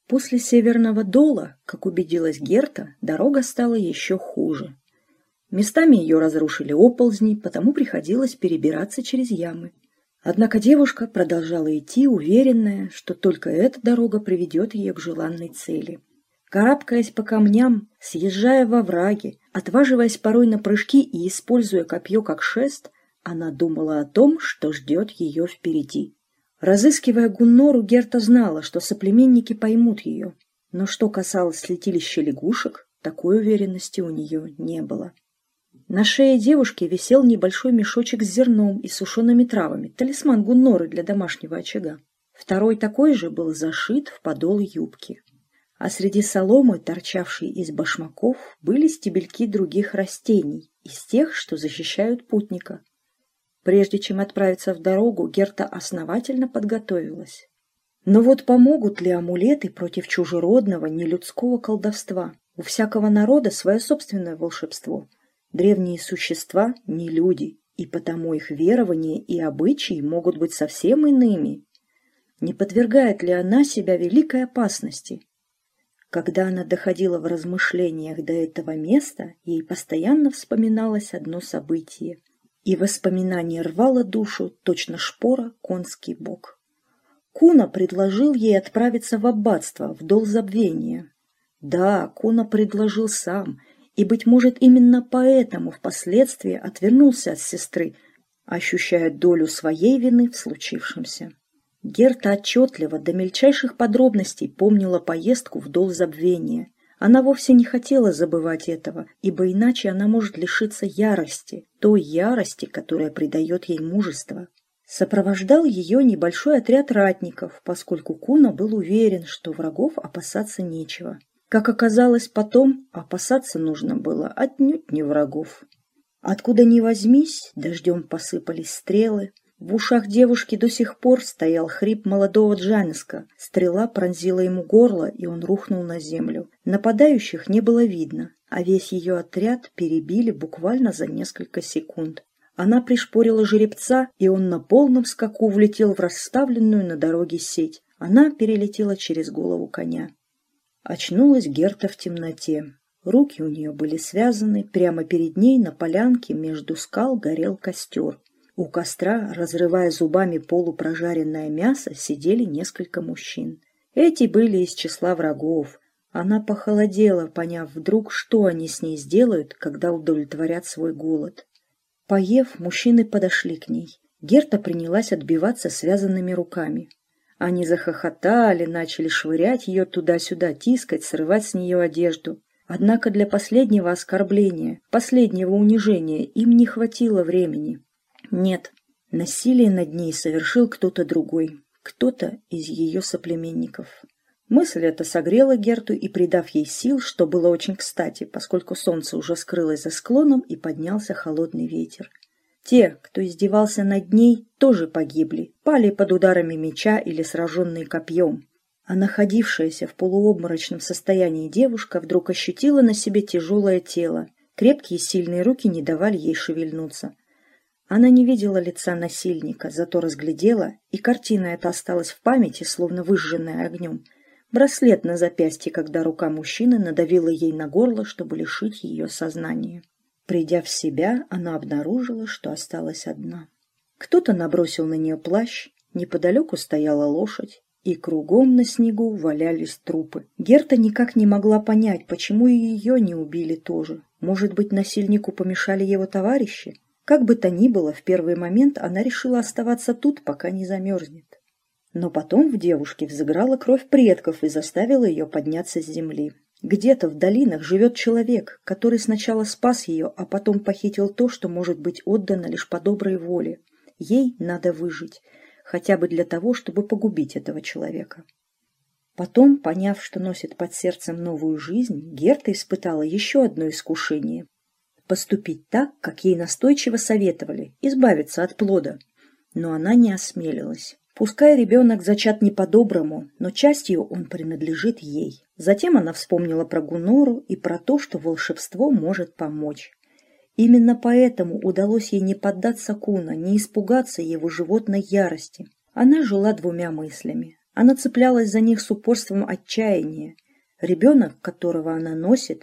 После Северного Дола, как убедилась Герта, дорога стала еще хуже. Местами ее разрушили оползни, потому приходилось перебираться через ямы. Однако девушка продолжала идти, уверенная, что только эта дорога приведет ее к желанной цели. Карабкаясь по камням, съезжая во враги, отваживаясь порой на прыжки и используя копье как шест, она думала о том, что ждет ее впереди. Разыскивая Гуннору, Герта знала, что соплеменники поймут ее, но что касалось святилища лягушек, такой уверенности у нее не было. На шее девушки висел небольшой мешочек с зерном и сушеными травами, талисман Гунноры для домашнего очага. Второй такой же был зашит в подол юбки. А среди соломы, торчавшей из башмаков, были стебельки других растений, из тех, что защищают путника. Прежде чем отправиться в дорогу, Герта основательно подготовилась. Но вот помогут ли амулеты против чужеродного, нелюдского колдовства? У всякого народа свое собственное волшебство. Древние существа не люди, и потому их верования и обычаи могут быть совсем иными. Не подвергает ли она себя великой опасности? Когда она доходила в размышлениях до этого места, ей постоянно вспоминалось одно событие, и воспоминание рвало душу, точно шпора, конский бок. Куна предложил ей отправиться в аббатство, в дол забвения. Да, Куна предложил сам, и, быть может, именно поэтому впоследствии отвернулся от сестры, ощущая долю своей вины в случившемся. Герта отчетливо до мельчайших подробностей помнила поездку в дол забвения. Она вовсе не хотела забывать этого, ибо иначе она может лишиться ярости, той ярости, которая придает ей мужество. Сопровождал ее небольшой отряд ратников, поскольку Куна был уверен, что врагов опасаться нечего. Как оказалось потом, опасаться нужно было отнюдь не врагов. Откуда ни возьмись, дождем посыпались стрелы. В ушах девушки до сих пор стоял хрип молодого Джаниска. Стрела пронзила ему горло, и он рухнул на землю. Нападающих не было видно, а весь ее отряд перебили буквально за несколько секунд. Она пришпорила жеребца, и он на полном скаку влетел в расставленную на дороге сеть. Она перелетела через голову коня. Очнулась Герта в темноте. Руки у нее были связаны, прямо перед ней на полянке между скал горел костер. У костра, разрывая зубами полупрожаренное мясо, сидели несколько мужчин. Эти были из числа врагов. Она похолодела, поняв вдруг, что они с ней сделают, когда удовлетворят свой голод. Поев, мужчины подошли к ней. Герта принялась отбиваться связанными руками. Они захохотали, начали швырять ее туда-сюда, тискать, срывать с нее одежду. Однако для последнего оскорбления, последнего унижения им не хватило времени. Нет, насилие над ней совершил кто-то другой, кто-то из ее соплеменников. Мысль эта согрела Герту и, придав ей сил, что было очень кстати, поскольку солнце уже скрылось за склоном и поднялся холодный ветер. Те, кто издевался над ней, тоже погибли, пали под ударами меча или сраженные копьем. А находившаяся в полуобморочном состоянии девушка вдруг ощутила на себе тяжелое тело. Крепкие сильные руки не давали ей шевельнуться. Она не видела лица насильника, зато разглядела, и картина эта осталась в памяти, словно выжженная огнем. Браслет на запястье, когда рука мужчины надавила ей на горло, чтобы лишить ее сознания. Придя в себя, она обнаружила, что осталась одна. Кто-то набросил на нее плащ, неподалеку стояла лошадь, и кругом на снегу валялись трупы. Герта никак не могла понять, почему и ее не убили тоже. Может быть, насильнику помешали его товарищи? Как бы то ни было, в первый момент она решила оставаться тут, пока не замерзнет. Но потом в девушке взыграла кровь предков и заставила ее подняться с земли. Где-то в долинах живет человек, который сначала спас ее, а потом похитил то, что может быть отдано лишь по доброй воле. Ей надо выжить, хотя бы для того, чтобы погубить этого человека. Потом, поняв, что носит под сердцем новую жизнь, Герта испытала еще одно искушение – поступить так, как ей настойчиво советовали, избавиться от плода. Но она не осмелилась. Пускай ребенок зачат не по-доброму, но частью он принадлежит ей. Затем она вспомнила про Гуннору и про то, что волшебство может помочь. Именно поэтому удалось ей не поддаться Куна, не испугаться его животной ярости. Она жила двумя мыслями. Она цеплялась за них с упорством отчаяния. Ребенок, которого она носит,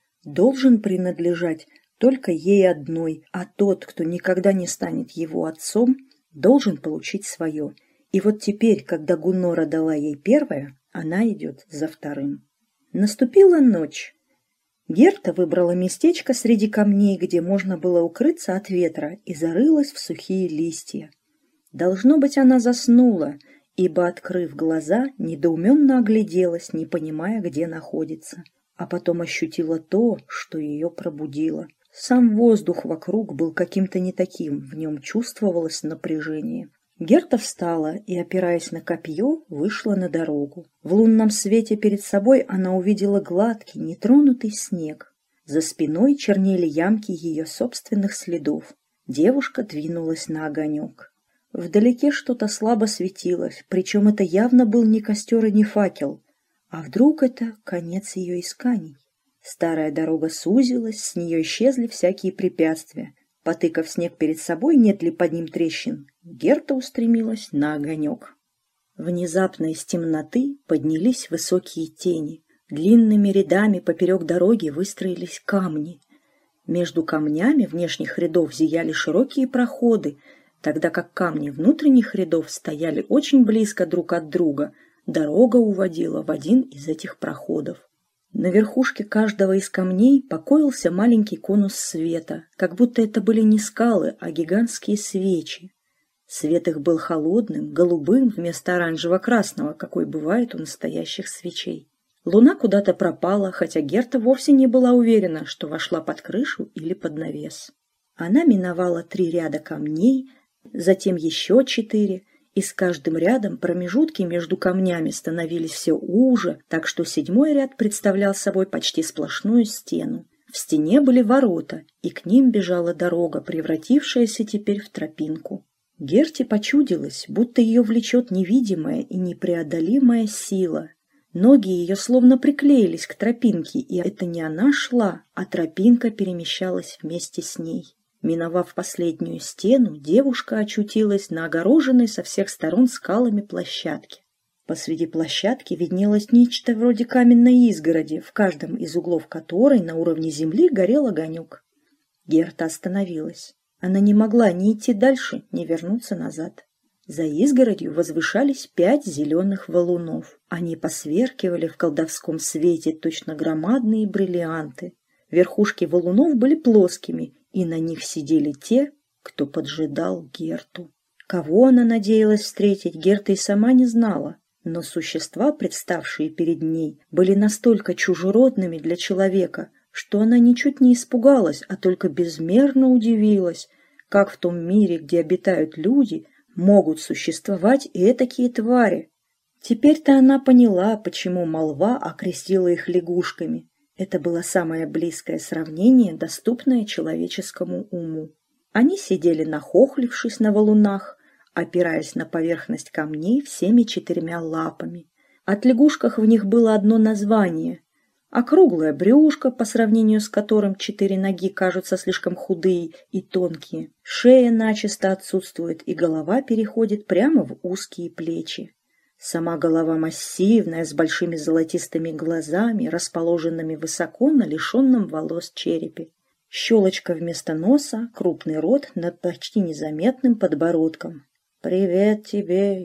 должен принадлежать только ей одной, а тот, кто никогда не станет его отцом, должен получить свое. И вот теперь, когда Гуннора дала ей первое, она идет за вторым. Наступила ночь. Герта выбрала местечко среди камней, где можно было укрыться от ветра, и зарылась в сухие листья. Должно быть, она заснула, ибо, открыв глаза, недоуменно огляделась, не понимая, где находится, а потом ощутила то, что ее пробудило. Сам воздух вокруг был каким-то не таким, в нем чувствовалось напряжение. Герта встала и, опираясь на копье, вышла на дорогу. В лунном свете перед собой она увидела гладкий, нетронутый снег. За спиной чернели ямки ее собственных следов. Девушка двинулась на огонек. Вдалеке что-то слабо светилось, причем это явно был не костер и не факел. А вдруг это конец ее исканий? Старая дорога сузилась, с нее исчезли всякие препятствия. Потыкав снег перед собой, нет ли под ним трещин, Герта устремилась на огонек. Внезапно из темноты поднялись высокие тени. Длинными рядами поперек дороги выстроились камни. Между камнями внешних рядов зияли широкие проходы, тогда как камни внутренних рядов стояли очень близко друг от друга. Дорога уводила в один из этих проходов. На верхушке каждого из камней покоился маленький конус света, как будто это были не скалы, а гигантские свечи. Свет их был холодным, голубым вместо оранжево-красного, какой бывает у настоящих свечей. Луна куда-то пропала, хотя Герта вовсе не была уверена, что вошла под крышу или под навес. Она миновала 3 ряда камней, затем еще 4, и с каждым рядом промежутки между камнями становились все уже, так что 7-й ряд представлял собой почти сплошную стену. В стене были ворота, и к ним бежала дорога, превратившаяся теперь в тропинку. Герте почудилось, будто ее влечет невидимая и непреодолимая сила. Ноги ее словно приклеились к тропинке, и это не она шла, а тропинка перемещалась вместе с ней. Миновав последнюю стену, девушка очутилась на огороженной со всех сторон скалами площадке. Посреди площадки виднелось нечто вроде каменной изгороди, в каждом из углов которой на уровне земли горел огонек. Герта остановилась. Она не могла ни идти дальше, ни вернуться назад. За изгородью возвышались 5 зеленых валунов. Они посверкивали в колдовском свете точно громадные бриллианты. Верхушки валунов были плоскими, и на них сидели те, кто поджидал Герту. Кого она надеялась встретить, Герта и сама не знала, но существа, представшие перед ней, были настолько чужеродными для человека, что она ничуть не испугалась, а только безмерно удивилась, как в том мире, где обитают люди, могут существовать и этакие твари. Теперь-то она поняла, почему молва окрестила их лягушками. Это было самое близкое сравнение, доступное человеческому уму. Они сидели нахохлившись на валунах, опираясь на поверхность камней всеми 4 лапами. От лягушках в них было одно название – округлое брюшко, по сравнению с которым 4 ноги кажутся слишком худые и тонкие, шея начисто отсутствует, и голова переходит прямо в узкие плечи. Сама голова массивная, с большими золотистыми глазами, расположенными высоко на лишенном волос черепе. Щелочка вместо носа, крупный рот над почти незаметным подбородком. «Привет тебе,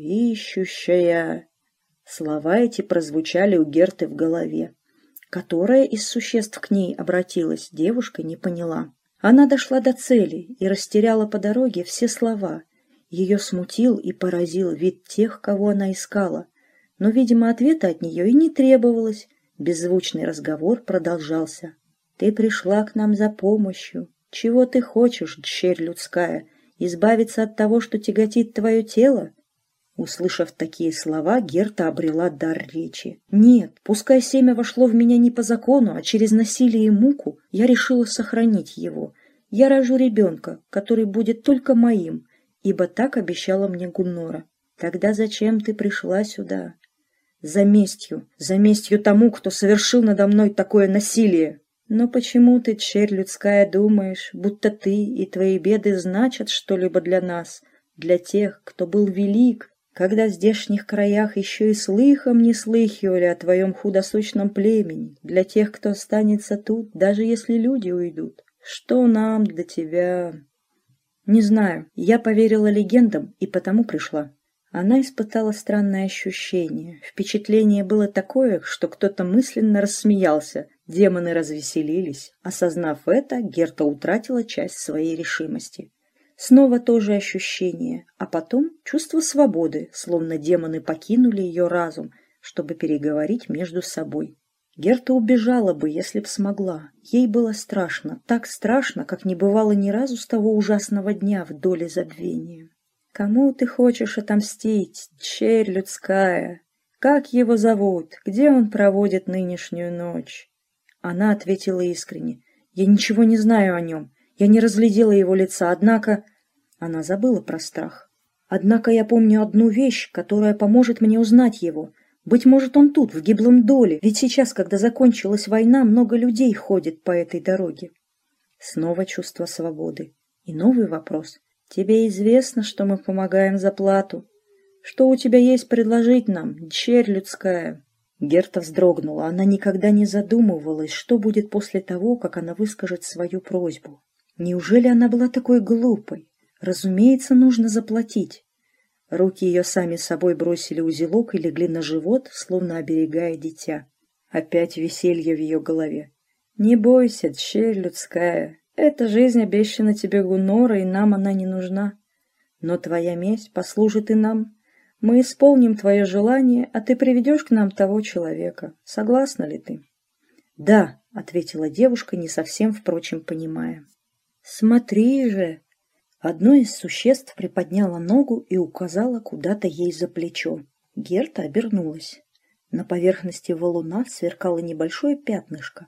ищущая!» Слова эти прозвучали у Герты в голове. Которая из существ к ней обратилась, девушка не поняла. Она дошла до цели и растеряла по дороге все слова. Ее смутил и поразил вид тех, кого она искала. Но, видимо, ответа от нее и не требовалось. Беззвучный разговор продолжался. «Ты пришла к нам за помощью. Чего ты хочешь, дщерь людская? Избавиться от того, что тяготит твое тело?» Услышав такие слова, Герта обрела дар речи. «Нет, пускай семя вошло в меня не по закону, а через насилие и муку, я решила сохранить его. Я рожу ребенка, который будет только моим, ибо так обещала мне Гуннора. Тогда зачем ты пришла сюда?» За местью тому, кто совершил надо мной такое насилие. Но почему ты, черь людская, думаешь, будто ты и твои беды значат что-либо для нас, для тех, кто был велик? когда в здешних краях еще и слыхом не слыхивали о твоем худосочном племени, для тех, кто останется тут, даже если люди уйдут. Что нам до тебя? Не знаю, я поверила легендам и потому пришла. Она испытала странное ощущение. Впечатление было такое, что кто-то мысленно рассмеялся. Демоны развеселились. Осознав это, Герта утратила часть своей решимости. Снова то же ощущение, а потом чувство свободы, словно демоны покинули ее разум, чтобы переговорить между собой. Герта убежала бы, если б смогла. Ей было страшно, так страшно, как не бывало ни разу с того ужасного дня в доле забвения. «Кому ты хочешь отомстить, черь людская? Как его зовут? Где он проводит нынешнюю ночь?» Она ответила искренне. «Я ничего не знаю о нем. Я не разглядела его лица, однако...» Она забыла про страх. «Однако я помню одну вещь, которая поможет мне узнать его. Быть может, он тут, в гиблом доле, ведь сейчас, когда закончилась война, много людей ходит по этой дороге». Снова чувство свободы. И новый вопрос. «Тебе известно, что мы помогаем за плату? Что у тебя есть предложить нам, черь людская?» Герта вздрогнула. Она никогда не задумывалась, что будет после того, как она выскажет свою просьбу. Неужели она была такой глупой? Разумеется, нужно заплатить. Руки ее сами собой бросили узелок и легли на живот, словно оберегая дитя. Опять веселье в ее голове. «Не бойся, черь людская. Эта жизнь обещана тебе Гуннора, и нам она не нужна. Но твоя месть послужит и нам. Мы исполним твое желание, а ты приведешь к нам того человека. Согласна ли ты?» «Да», — ответила девушка, не совсем, впрочем, понимая. «Смотри же!» Одно из существ приподняло ногу и указало куда-то ей за плечо. Герта обернулась. На поверхности валуна сверкало небольшое пятнышко.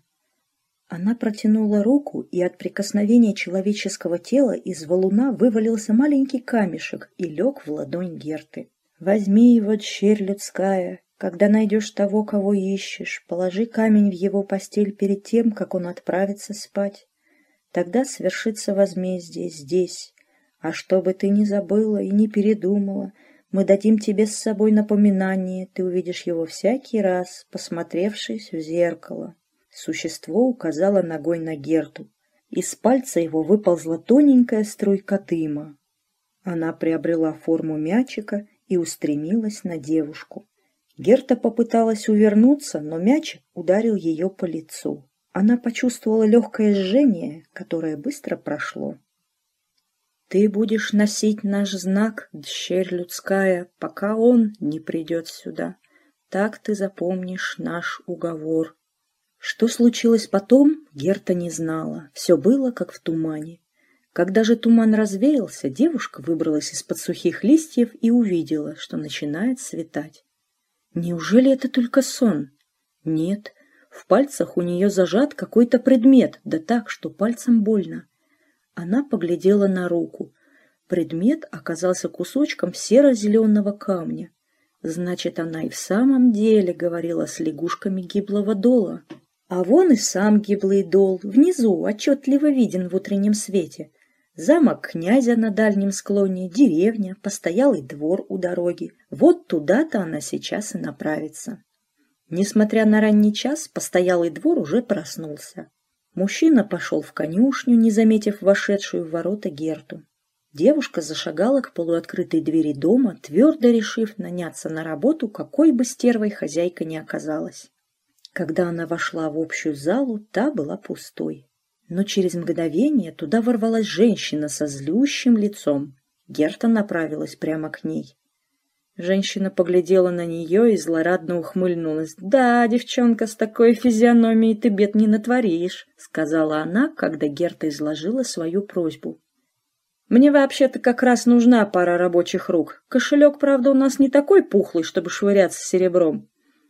Она протянула руку, и от прикосновения человеческого тела из валуна вывалился маленький камешек и лег в ладонь Герты. «Возьми его, черь людская. Когда найдешь того, кого ищешь, положи камень в его постель перед тем, как он отправится спать. Тогда свершится возмездие здесь. А чтобы ты не забыла и не передумала, мы дадим тебе с собой напоминание, ты увидишь его всякий раз, посмотревшись в зеркало». Существо указало ногой на Герту. Из пальца его выползла тоненькая струйка дыма. Она приобрела форму мячика и устремилась на девушку. Герта попыталась увернуться, но мяч ударил ее по лицу. Она почувствовала легкое жжение, которое быстро прошло. «Ты будешь носить наш знак, дщерь людская, пока он не придет сюда. Так ты запомнишь наш уговор». Что случилось потом, Герта не знала. Все было как в тумане. Когда же туман развеялся, девушка выбралась из-под сухих листьев и увидела, что начинает светать. Неужели это только сон? Нет, в пальцах у нее зажат какой-то предмет, да так, что пальцам больно. Она поглядела на руку. Предмет оказался кусочком серо-зеленого камня. Значит, она и в самом деле говорила с лягушками гиблого дола. А вон и сам гиблый дол, внизу, отчетливо виден в утреннем свете. Замок князя на дальнем склоне, деревня, постоялый двор у дороги. Вот туда-то она сейчас и направится. Несмотря на ранний час, постоялый двор уже проснулся. Мужчина пошел в конюшню, не заметив вошедшую в ворота Герту. Девушка зашагала к полуоткрытой двери дома, твердо решив наняться на работу, какой бы стервой хозяйка ни оказалась. Когда она вошла в общую залу, та была пустой. Но через мгновение туда ворвалась женщина со злющим лицом. Герта направилась прямо к ней. Женщина поглядела на нее и злорадно ухмыльнулась. «Да, девчонка, с такой физиономией ты бед не натворишь», — сказала она, когда Герта изложила свою просьбу. «Мне вообще-то как раз нужна пара рабочих рук. Кошелек, правда, у нас не такой пухлый, чтобы швыряться серебром».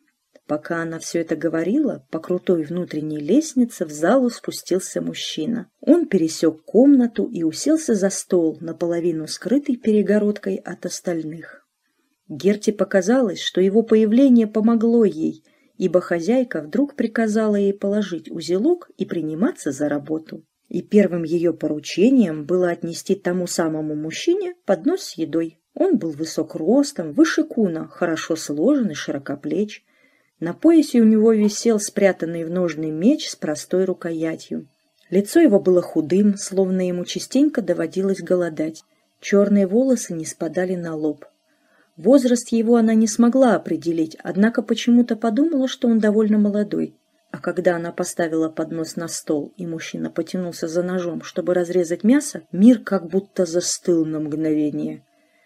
Пока она все это говорила, по крутой внутренней лестнице в залу спустился мужчина. Он пересек комнату и уселся за стол, наполовину скрытый перегородкой от остальных. Герте показалось, что его появление помогло ей, ибо хозяйка вдруг приказала ей положить узелок и приниматься за работу. И первым ее поручением было отнести тому самому мужчине поднос с едой. Он был высок ростом, выше Куна, хорошо сложен и широкоплеч. На поясе у него висел спрятанный в ножны меч с простой рукоятью. Лицо его было худым, словно ему частенько доводилось голодать. Черные волосы не спадали на лоб. Возраст его она не смогла определить, однако почему-то подумала, что он довольно молодой. А когда она поставила поднос на стол, и мужчина потянулся за ножом, чтобы разрезать мясо, мир как будто застыл на мгновение.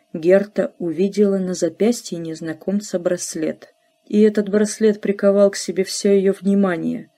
Герта увидела на запястье незнакомца браслет. И этот браслет приковал к себе все ее внимание.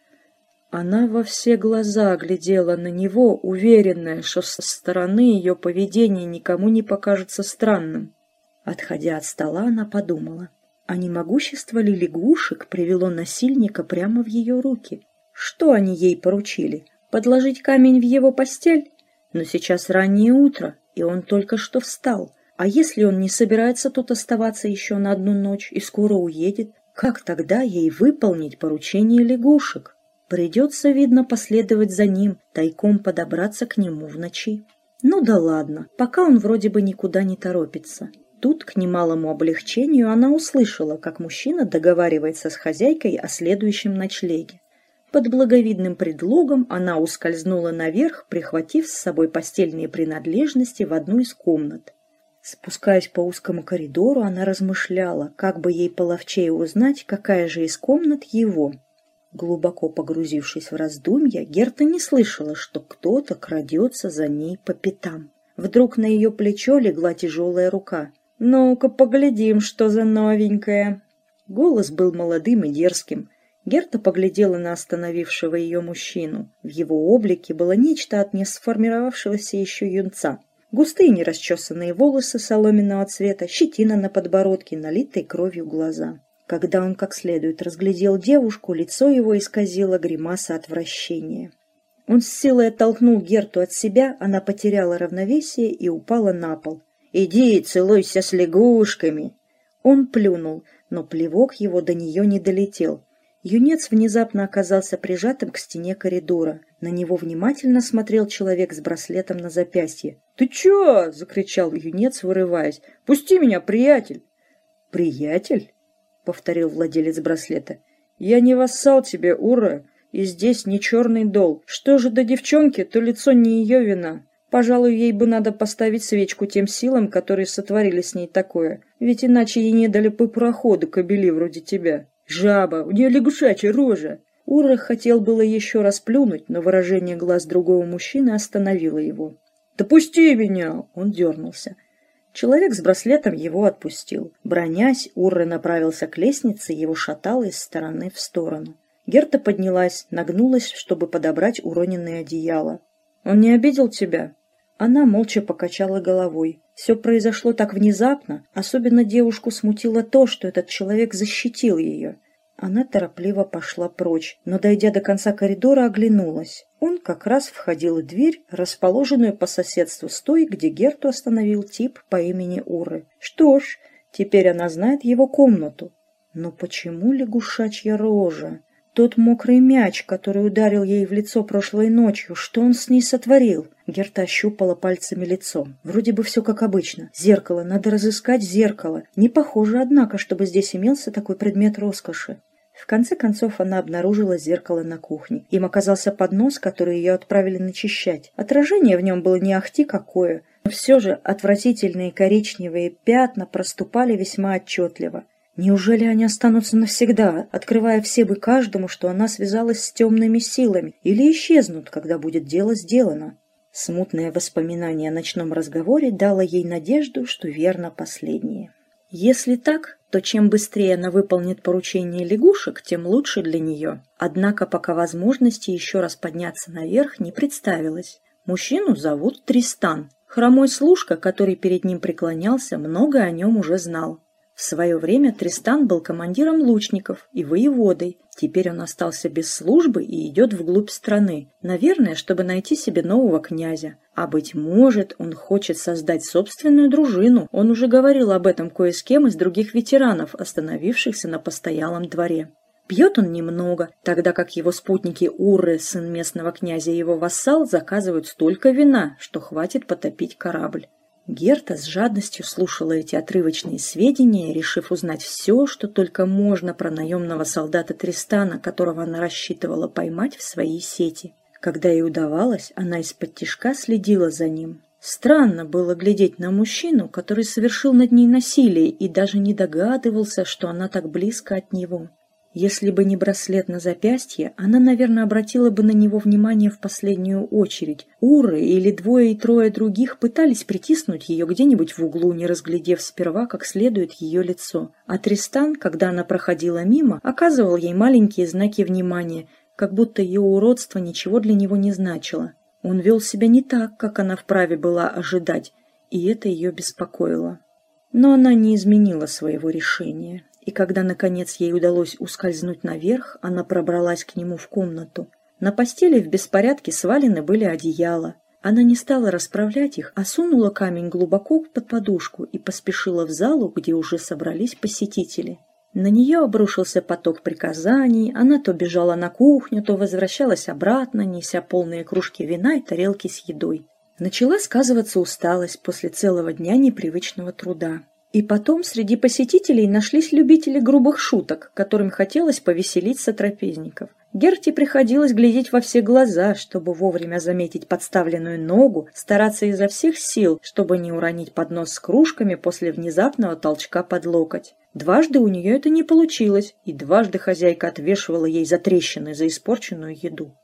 Она во все глаза глядела на него, уверенная, что со стороны ее поведение никому не покажется странным. Отходя от стола, она подумала, а не могущество ли лягушек привело насильника прямо в ее руки? Что они ей поручили? Подложить камень в его постель? Но сейчас раннее утро, и он только что встал. А если он не собирается тут оставаться еще на одну ночь и скоро уедет, как тогда ей выполнить поручение лягушек? Придется, видно, последовать за ним, тайком подобраться к нему в ночи. Ну да ладно, пока он вроде бы никуда не торопится. Тут, к немалому облегчению, она услышала, как мужчина договаривается с хозяйкой о следующем ночлеге. Под благовидным предлогом она ускользнула наверх, прихватив с собой постельные принадлежности в одну из комнат. Спускаясь по узкому коридору, она размышляла, как бы ей половчее узнать, какая же из комнат его. Глубоко погрузившись в раздумья, Герта не слышала, что кто-то крадется за ней по пятам. Вдруг на ее плечо легла тяжелая рука. «Ну-ка, поглядим, что за новенькое!» Голос был молодым и дерзким. Герта поглядела на остановившего ее мужчину. В его облике было нечто от несформировавшегося еще юнца. Густые нерасчесанные волосы соломенного цвета, щетина на подбородке, налитые кровью глаза. Когда он как следует разглядел девушку, лицо его исказило гримаса отвращения. Он с силой оттолкнул Герту от себя, она потеряла равновесие и упала на пол. «Иди, целуйся с лягушками!» Он плюнул, но плевок его до нее не долетел. Юнец внезапно оказался прижатым к стене коридора. На него внимательно смотрел человек с браслетом на запястье. «Ты чё?» — закричал юнец, вырываясь. «Пусти меня, приятель!» «Приятель?» — повторил владелец браслета. «Я не вассал тебе, Ура, и здесь не черный дол. Что же до девчонки, то лицо не ее вина. Пожалуй, ей бы надо поставить свечку тем силам, которые сотворили с ней такое, ведь иначе ей не дали бы проходу кобели вроде тебя. Жаба, у нее лягушачья рожа!» Ура хотел было еще раз плюнуть, но выражение глаз другого мужчины остановило его. «Да пусти меня!» — он дернулся. Человек с браслетом его отпустил. Бранясь, Урра направился к лестнице, его шатало из стороны в сторону. Герта поднялась, нагнулась, чтобы подобрать уроненное одеяло. «Он не обидел тебя?» Она молча покачала головой. Все произошло так внезапно, особенно девушку смутило то, что этот человек защитил ее. Она торопливо пошла прочь, но, дойдя до конца коридора, оглянулась. Он как раз входил в дверь, расположенную по соседству с той, где Герту остановил тип по имени Уры. Что ж, теперь она знает его комнату. Но почему лягушачья рожа? Тот мокрый мяч, который ударил ей в лицо прошлой ночью, что он с ней сотворил? Герта ощупала пальцами лицо. Вроде бы все как обычно. Зеркало, надо разыскать зеркало. Не похоже, однако, чтобы здесь имелся такой предмет роскоши. В конце концов она обнаружила зеркало на кухне. Им оказался поднос, который ее отправили начищать. Отражение в нем было не ахти какое, но все же отвратительные коричневые пятна проступали весьма отчетливо. Неужели они останутся навсегда, открывая все бы каждому, что она связалась с темными силами, или исчезнут, когда будет дело сделано? Смутное воспоминание о ночном разговоре дало ей надежду, что верно последнее. Если так, то чем быстрее она выполнит поручение лягушек, тем лучше для нее. Однако пока возможности еще раз подняться наверх не представилось. Мужчину зовут Тристан. Хромой служка, который перед ним преклонялся, много о нем уже знал. В свое время Тристан был командиром лучников и воеводой. Теперь он остался без службы и идет вглубь страны. Наверное, чтобы найти себе нового князя. А быть может, он хочет создать собственную дружину. Он уже говорил об этом кое с кем из других ветеранов, остановившихся на постоялом дворе. Пьет он немного, тогда как его спутники Урры, сын местного князя и его вассал, заказывают столько вина, что хватит потопить корабль. Герта с жадностью слушала эти отрывочные сведения, решив узнать все, что только можно про наемного солдата Тристана, которого она рассчитывала поймать в свои сети. Когда ей удавалось, она из-под тишка следила за ним. Странно было глядеть на мужчину, который совершил над ней насилие и даже не догадывался, что она так близко от него. Если бы не браслет на запястье, она, наверное, обратила бы на него внимание в последнюю очередь. Уры или двое и трое других пытались притиснуть ее где-нибудь в углу, не разглядев сперва как следует ее лицо. А Тристан, когда она проходила мимо, оказывал ей маленькие знаки внимания, как будто ее уродство ничего для него не значило. Он вел себя не так, как она вправе была ожидать, и это ее беспокоило. Но она не изменила своего решения. И когда, наконец, ей удалось ускользнуть наверх, она пробралась к нему в комнату. На постели в беспорядке свалены были одеяла. Она не стала расправлять их, а сунула камень глубоко под подушку и поспешила в залу, где уже собрались посетители. На нее обрушился поток приказаний, она то бежала на кухню, то возвращалась обратно, неся полные кружки вина и тарелки с едой. Начала сказываться усталость после целого дня непривычного труда. И потом среди посетителей нашлись любители грубых шуток, которым хотелось повеселить сотрапезников. Герте приходилось глядеть во все глаза, чтобы вовремя заметить подставленную ногу, стараться изо всех сил, чтобы не уронить поднос с кружками после внезапного толчка под локоть. Дважды у нее это не получилось, и дважды хозяйка отвешивала ей затрещины за испорченную еду.